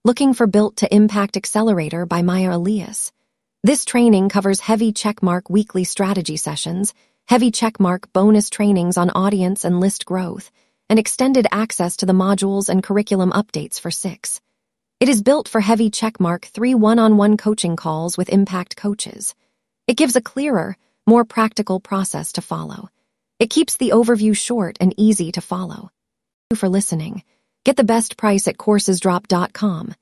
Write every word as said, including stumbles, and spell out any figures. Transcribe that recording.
Looking for Built to Impact Accelerator by Maya Elias. This training covers heavy checkmark weekly strategy sessions, heavy checkmark bonus trainings on audience and list growth, and extended access to the modules and curriculum updates for six. It is built for heavy checkmark three one-on-one coaching calls with impact coaches. It gives a clearer, more practical process to follow. It keeps the overview short and easy to follow. Thank you for listening. Get the best price at coursesdrop dot com.